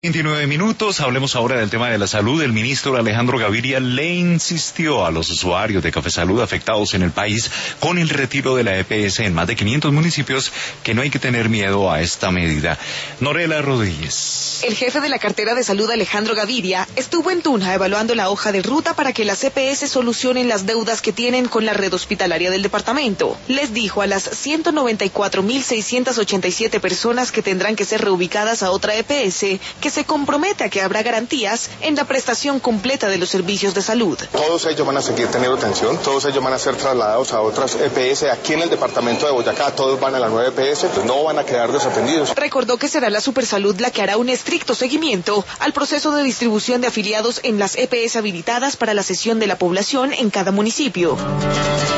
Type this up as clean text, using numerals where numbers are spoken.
29 minutos, hablemos ahora del tema de la salud. El ministro Alejandro Gaviria le insistió a los usuarios de Café Salud afectados en el país con el retiro de la EPS en más de 500 municipios que no hay que tener miedo a esta medida. Norela Rodríguez. El jefe de la cartera de salud, Alejandro Gaviria, estuvo en Tunja evaluando la hoja de ruta para que las EPS solucionen las deudas que tienen con la red hospitalaria del departamento. Les dijo a las 194.687 personas que tendrán que ser reubicadas a otra EPS que se compromete a que habrá garantías en la prestación completa de los servicios de salud. Todos ellos van a seguir teniendo atención, todos ellos van a ser trasladados a otras EPS. Aquí en el departamento de Boyacá todos van a la nueva EPS, pues no van a quedar desatendidos. Recordó que será la Supersalud la que hará un estricto seguimiento al proceso de distribución de afiliados en las EPS habilitadas para la cesión de la población en cada municipio.